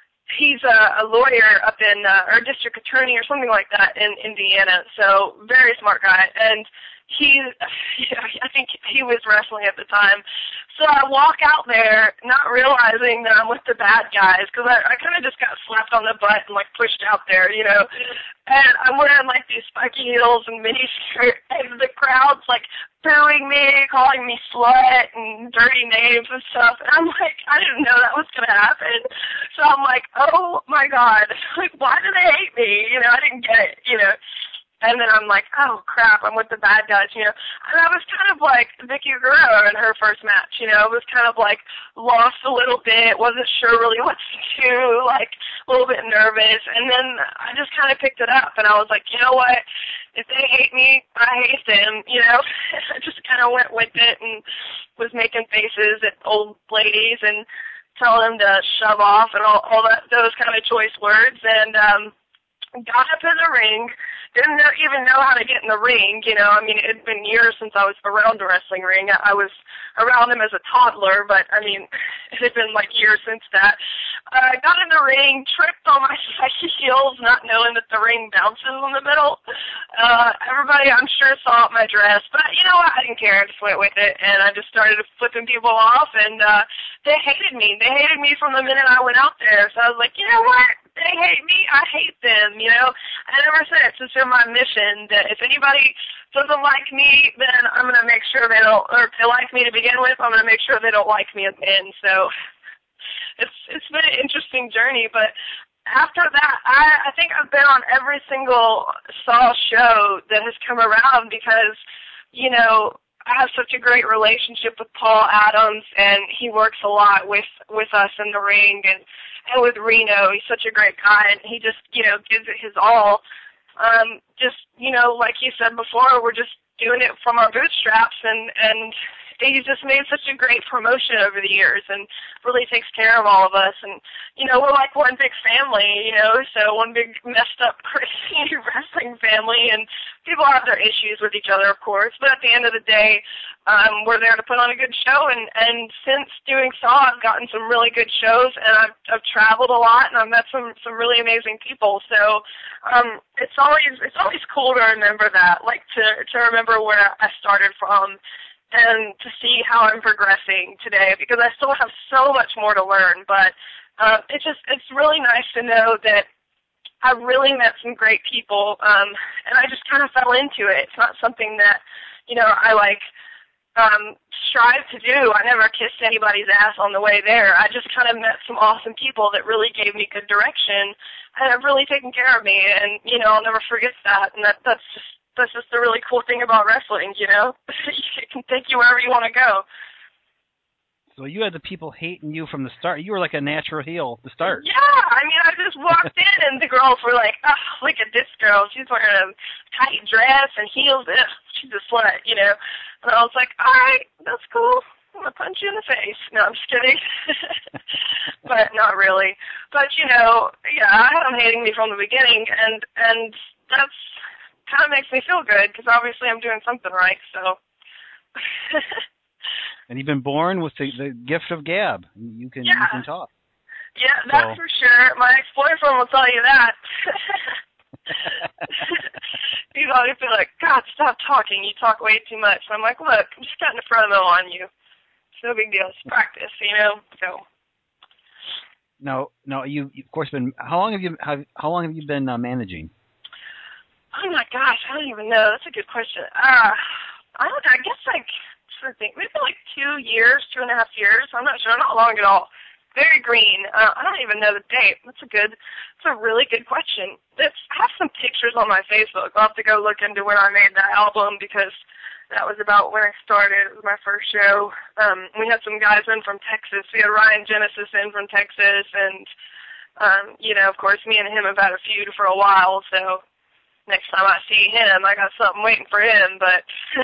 lawyer up in, or a district attorney or something like that in Indiana, so very smart guy. And I think he was wrestling at the time. So I walk out there not realizing that I'm with the bad guys, because I kind of just got slapped on the butt and, pushed out there, And I'm wearing, these spiky heels and mini skirt, and the crowd's, booing me, calling me slut and dirty names and stuff. And I'm like, I didn't know that was going to happen. So I'm like, oh, my God. Why do they hate me? I didn't get it, And then I'm like, oh, crap, I'm with the bad guys, And I was kind of like Vicky Guerrero in her first match, I was kind of lost a little bit, wasn't sure really what to do, a little bit nervous. And then I just kind of picked it up, and I was like, you know what? If they hate me, I hate them, I just kind of went with it and was making faces at old ladies and telling them to shove off and all those kind of choice words. And got up in the ring. Didn't even know how to get in the ring, it had been years since I was around a wrestling ring. I was around them as a toddler, but, it had been, years since that. Got in the ring, tripped on my spiky heels, not knowing that the ring bounces in the middle. Everybody, I'm sure, saw my dress, but you know what? I didn't care. I just went with it, and I just started flipping people off, and they hated me. They hated me from the minute I went out there, so I was like, you know what? They hate me, I hate them, And ever since, it's been my mission that if anybody doesn't like me, then I'm going to make sure they don't, or if they like me to begin with, I'm going to make sure they don't like me at the end. So it's been an interesting journey, but after that, I think I've been on every single Saw show that has come around because, I have such a great relationship with Paul Adams, and he works a lot with us in the ring, and with Reno. He's such a great guy, and he just, gives it his all. Like you said before, we're just doing it from our bootstraps, and he's just made such a great promotion over the years and really takes care of all of us. And, we're like one big family, so one big messed up crazy wrestling family, and people have their issues with each other, of course, but at the end of the day, we're there to put on a good show, and since doing Saw, I've gotten some really good shows, and I've traveled a lot, and I've met some really amazing people, so it's always cool to remember that, to remember where I started from, and to see how I'm progressing today, because I still have so much more to learn, but it's really nice to know that I really met some great people, and I just kind of fell into it. It's not something that, I strive to do. I never kissed anybody's ass on the way there. I just kind of met some awesome people that really gave me good direction, and have really taken care of me, and, I'll never forget that, and that's just the really cool thing about wrestling, It can take you wherever you want to go. So you had the people hating you from the start. You were like a natural heel to start. Yeah, I just walked in, and the girls were like, oh, look at this girl. She's wearing a tight dress and heels. Ugh, she's a slut, And I was like, all right, that's cool. I'm going to punch you in the face. No, I'm just kidding. But not really. But, yeah, I had them hating me from the beginning, and that's kind of makes me feel good, because obviously I'm doing something right, so. And you've been born with the gift of gab. You can talk. Yeah, that's for sure. My ex-boyfriend will tell you that. He's always been like, God, stop talking. You talk way too much. And I'm like, look, I'm just cutting a promo on you. It's no big deal. It's practice, So. No, you of course been. How long have you been managing? Oh my gosh, I don't even know. That's a good question. I guess like, I think maybe like 2 years, 2.5 years. I'm not sure, not long at all. Very green. I don't even know the date. That's a really good question. I have some pictures on my Facebook. I'll have to go look into when I made that album because that was about when I started. It was my first show. We had some guys in from Texas. We had Ryan Genesis in from Texas, and of course, me and him have had a feud for a while. So next time I see him, I got something waiting for him. But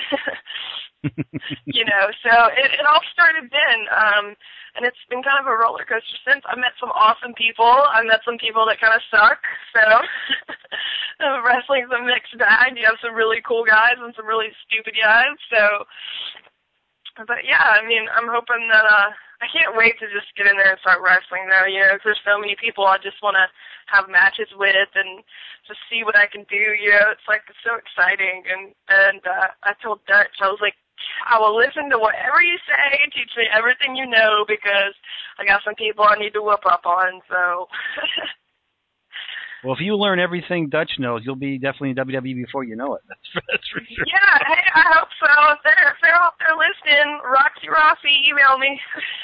so it all started then. And it's been kind of a roller coaster since. I met some awesome people. I met some people that kind of suck. So wrestling's a mixed bag. You have some really cool guys and some really stupid guys. So, but yeah, I mean, I'm hoping that I can't wait to just get in there and start wrestling though. Because there's so many people I just want to have matches with and just see what I can do. It's like it's so exciting. And I told Dutch, I was like, I will listen to whatever you say, teach me everything you know, because I got some people I need to whoop up on, so. Well, if you learn everything Dutch knows, you'll be definitely in WWE before you know it. That's for sure. Yeah, hey, I hope so. If they're out there listening, Roxy Rossi, email me.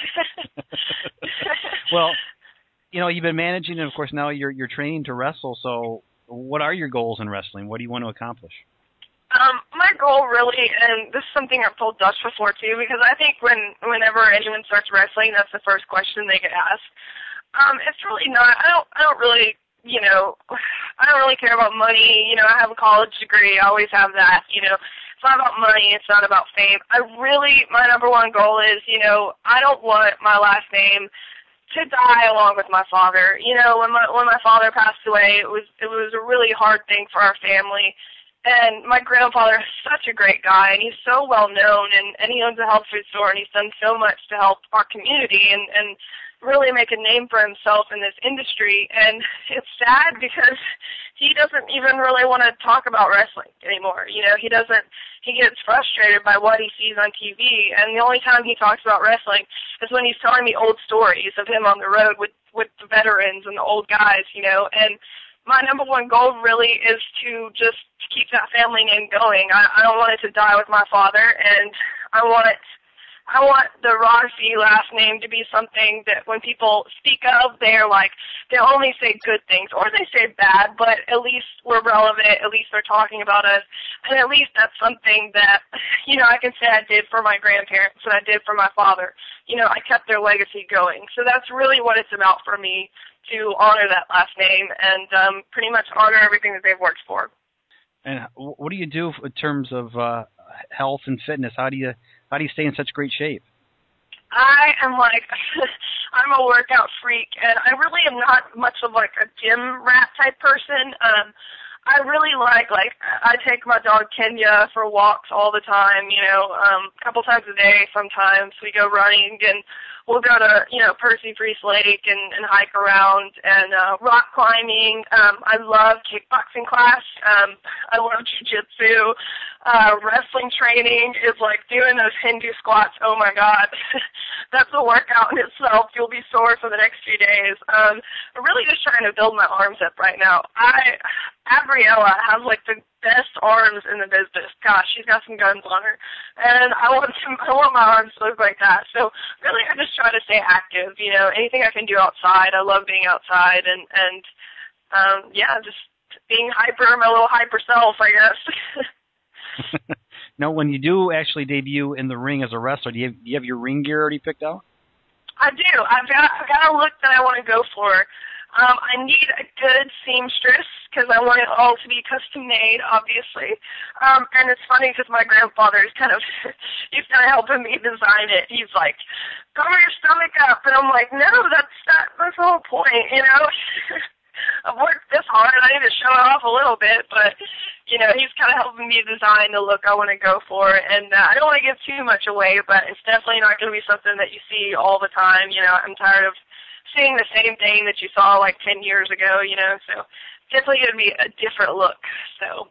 Well, you've been managing, and of course now you're training to wrestle, so what are your goals in wrestling? What do you want to accomplish? My goal really, and this is something I've told Dutch before too, because I think whenever anyone starts wrestling, that's the first question they get asked. It's really not. I don't really, I don't really care about money. I have a college degree. I always have that. It's not about money. It's not about fame. My number one goal is, I don't want my last name to die along with my father. When my father passed away, it was a really hard thing for our family. And my grandfather is such a great guy, and he's so well known, and he owns a health food store, and he's done so much to help our community and really make a name for himself in this industry. And it's sad because he doesn't even really want to talk about wrestling anymore. He gets frustrated by what he sees on TV, and the only time he talks about wrestling is when he's telling me old stories of him on the road with the veterans and the old guys, and my number one goal really is to just keep that family name going. I don't want it to die with my father, and I want the Rossi last name to be something that when people speak of, they only say good things, or they say bad, but at least we're relevant, at least they're talking about us, and at least that's something that, I can say I did for my grandparents and I did for my father. I kept their legacy going. So that's really what it's about for me, to honor that last name and pretty much honor everything that they've worked for. And what do you do in terms of health and fitness? How do you stay in such great shape? I am I'm a workout freak, and I really am not much of a gym rat type person. I really I take my dog Kenya for walks all the time, a couple times a day sometimes. We go running, and we'll go to, Percy Priest Lake and hike around, and rock climbing. I love kickboxing class. I love jiu-jitsu. Wrestling training is like doing those Hindu squats. Oh, my God. That's a workout in itself. You'll be sore for the next few days. I'm really just trying to build my arms up right now. Gabriella has the best arms in the business. Gosh, she's got some guns on her, and I want my arms to look like that. So really, I just try to stay active. Anything I can do outside. I love being outside, and just being my little hyper self, I guess. Now, when you do actually debut in the ring as a wrestler, do you have your ring gear already picked out? I do. I've got a look that I want to go for. I need a good seamstress because I want it all to be custom made, obviously. And it's funny because my grandfather is he's kind of helping me design it. He's like, cover your stomach up. And I'm like, no, that's the whole point, I've worked this hard. I need to show it off a little bit, but, he's kind of helping me design the look I want to go for. And I don't want to give too much away, but it's definitely not going to be something that you see all the time. I'm tired of seeing the same thing that you saw 10 years ago, so definitely going to be a different look. So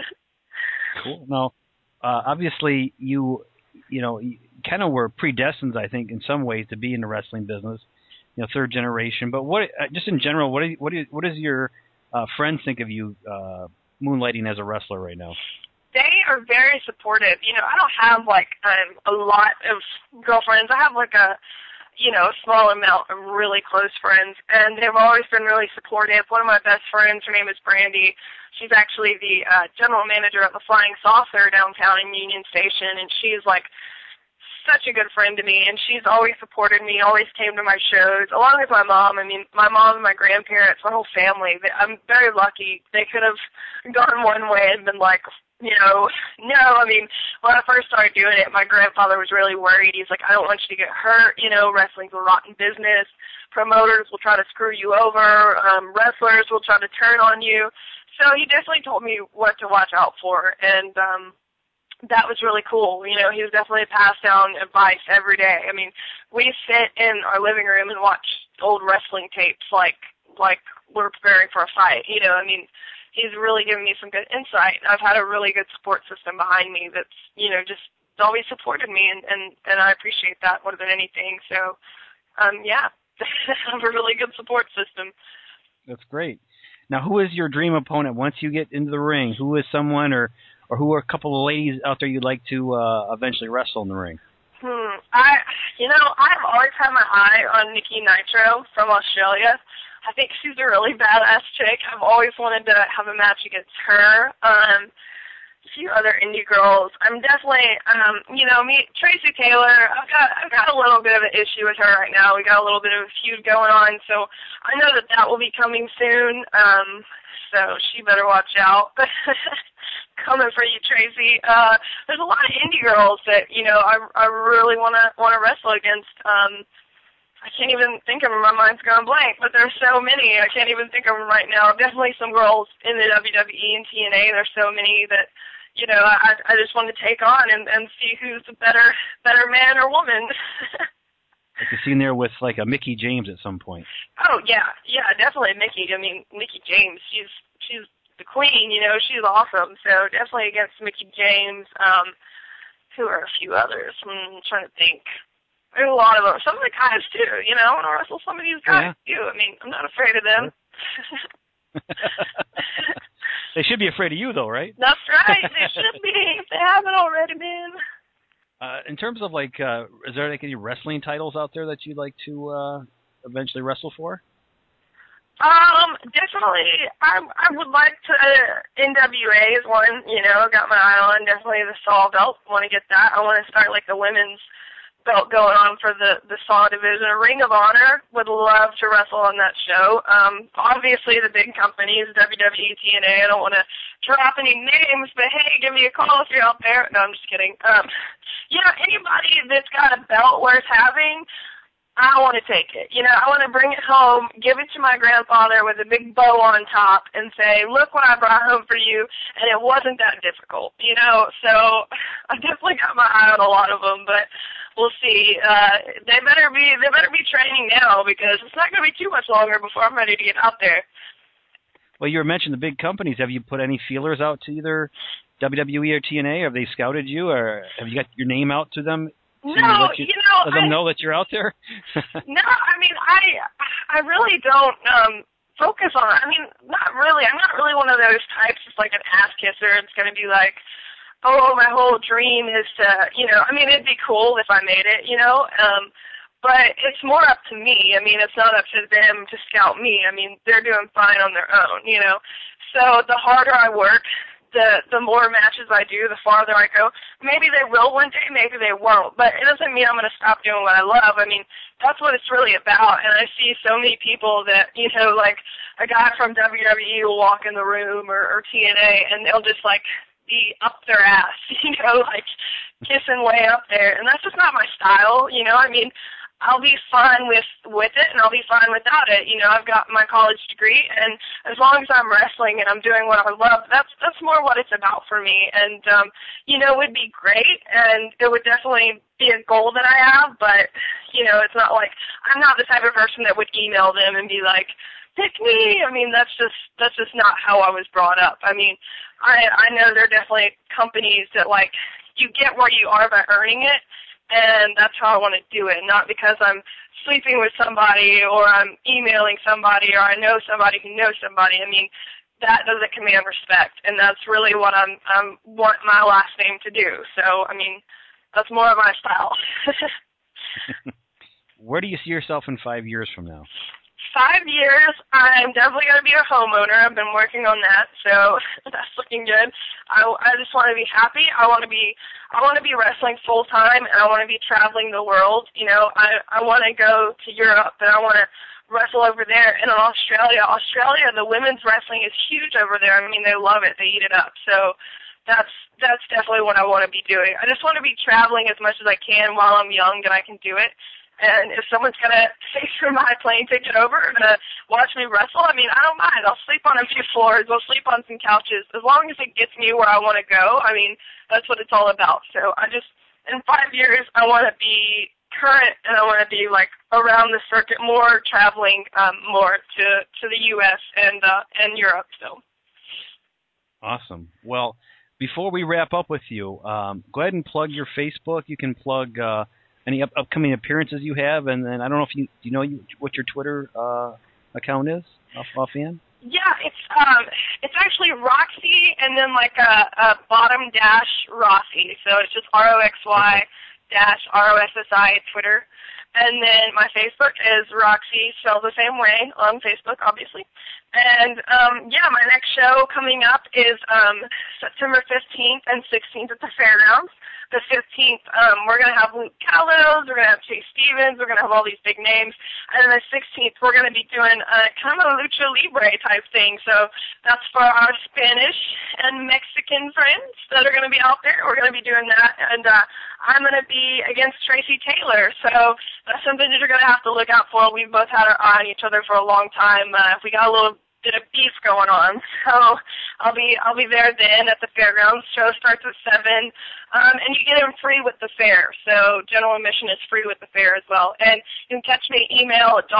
cool. Now, obviously you kind of were predestined, I think, in some ways to be in the wrestling business, third generation. But what, just in general, what does your friends think of you moonlighting as a wrestler right now? They are very supportive. You know, I don't have like a lot of girlfriends. I have like a small amount of really close friends, and they've always been really supportive. One of my best friends, her name is Brandy. She's actually the general manager at the Flying Saucer downtown in Union Station, and she's like such a good friend to me, and she's always supported me, always came to my shows, along with my mom. I mean, my mom and my grandparents, my whole family, I'm very lucky. They could have gone one way and been like, no. I mean, when I first started doing it, my grandfather was really worried. He's like, I don't want you to get hurt. Wrestling's a rotten business. Promoters will try to screw you over. Wrestlers will try to turn on you. So he definitely told me what to watch out for, and that was really cool. He was definitely passed down advice every day. I mean, we sit in our living room and watch old wrestling tapes like we're preparing for a fight. I mean, he's really given me some good insight. I've had a really good support system behind me that's, just always supported me, and I appreciate that more than anything. So, yeah, I have a really good support system. That's great. Now, who is your dream opponent once you get into the ring? Who is someone or who are a couple of ladies out there you'd like to eventually wrestle in the ring? I've always had my eye on Nikki Nitro from Australia. I think she's a really badass chick. I've always wanted to have a match against her. A few other indie girls. I'm definitely, Tracy Taylor. I've got a little bit of an issue with her right now. We got a little bit of a feud going on, so I know that will be coming soon. So she better watch out. Coming for you, Tracy. There's a lot of indie girls that I really want to wrestle against. I can't even think of them. My mind's going blank, but there's so many. I can't even think of them right now. Definitely some girls in the WWE and TNA. There's so many that I just want to take on and see who's a better man or woman. I could see in there with like a Mickie James at some point. Oh yeah, definitely Mickie. I mean, Mickie James. She's the queen. She's awesome. So definitely against Mickie James. Who are a few others? I'm trying to think. There's a lot of them. Some of the guys too. I want to wrestle some of these guys too. I mean, I'm not afraid of them. They should be afraid of you, though, right? That's right. They should be if they haven't already been. In terms of is there any wrestling titles out there that you'd like to eventually wrestle for? Definitely. I would like to. NWA is one. Got my eye on. Definitely the Saw belt. Want to get that. I want to start like the women's belt going on for the Saw division. Ring of Honor, would love to wrestle on that show. Obviously the big companies, WWE, TNA, I don't want to drop any names, but hey, give me a call if you're out there. No, I'm just kidding. Anybody that's got a belt worth having, I want to take it. I want to bring it home, give it to my grandfather with a big bow on top and say, look what I brought home for you, and it wasn't that difficult, So I definitely got my eye on a lot of them, but we'll see. They better be training now because it's not going to be too much longer before I'm ready to get out there. Well, you were mentioning the big companies. Have you put any feelers out to either WWE or TNA? Have they scouted you, or have you got your name out to them? No, let them know that you're out there. No, I mean, I really don't focus on it. I mean, not really. I'm not really one of those types that's like an ass kisser. It's going to be like, oh, my whole dream is to, I mean, it'd be cool if I made it, but it's more up to me. I mean, it's not up to them to scout me. I mean, they're doing fine on their own, So the harder I work, the more matches I do, the farther I go. Maybe they will one day, maybe they won't, but it doesn't mean I'm going to stop doing what I love. I mean, that's what it's really about, and I see so many people that, like a guy from WWE will walk in the room or TNA, and they'll just, be up their ass, kissing way up there, and that's just not my style, I mean, I'll be fine with it, and I'll be fine without it. I've got my college degree, and as long as I'm wrestling and I'm doing what I love, that's more what it's about for me. And, it would be great, and it would definitely be a goal that I have, but, it's not like, I'm not the type of person that would email them and be like, pick me. I mean, that's just not how I was brought up. I mean, I know there are definitely companies that, you get where you are by earning it, and that's how I want to do it, not because I'm sleeping with somebody or I'm emailing somebody or I know somebody who knows somebody. I mean, that doesn't command respect, and that's really what I want my last name to do. So, I mean, that's more of my style. Where do you see yourself in 5 years from now? 5 years, I'm definitely going to be a homeowner. I've been working on that, so that's looking good. I just want to be happy. I want to be wrestling full time, and I want to be traveling the world. You know, I want to go to Europe, and I want to wrestle over there. And in Australia, the women's wrestling is huge over there. I mean, they love it. They eat it up. So that's definitely what I want to be doing. I just want to be traveling as much as I can while I'm young and I can do it. And if someone's going to pay for my plane ticket over and watch me wrestle, I mean, I don't mind. I'll sleep on a few floors. I'll sleep on some couches. As long as it gets me where I want to go, I mean, that's what it's all about. So in 5 years, I want to be current, and I want to be, like, around the circuit more, traveling more to the U.S. and Europe. So. Awesome. Well, before we wrap up with you, go ahead and plug your Facebook. You can plug any upcoming appearances you have, and then I don't know if you know what your Twitter account is offhand. Yeah, it's actually Roxy and then like a bottom dash Rossi, so it's just ROXY dash ROSSI Twitter, and then my Facebook is Roxy, spelled the same way on Facebook, obviously. And my next show coming up is September 15th and 16th at the Fairgrounds. The 15th, we're going to have Luke Gallows, we're going to have Chase Stevens, we're going to have all these big names. And then the 16th, we're going to be doing kind of a lucha libre type thing. So that's for our Spanish and Mexican friends that are going to be out there. We're going to be doing that. And I'm going to be against Tracy Taylor. So that's something that you're going to have to look out for. We've both had our eye on each other for a long time. We got a little bit of beef going on, so I'll be there then at the Fairgrounds. Show starts at 7, and you get in free with the fair. So general admission is free with the fair as well. And you can catch me email at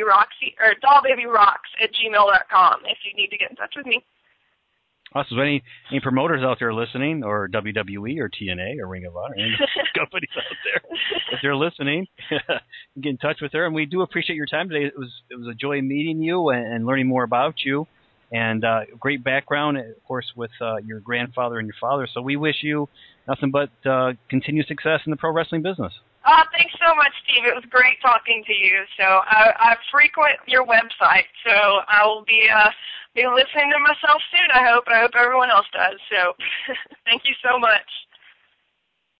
dollbabyrocks@gmail.com if you need to get in touch with me. Awesome. So any promoters out there listening, or WWE or TNA or Ring of Honor, any companies out there, if they're listening, get in touch with her. And we do appreciate your time today. It was a joy meeting you and learning more about you, and great background, of course, with your grandfather and your father. So we wish you nothing but continued success in the pro wrestling business. Thanks so much, Steve. It was great talking to you. So I frequent your website, so I will be listening to myself soon, I hope. I hope everyone else does. So thank you so much.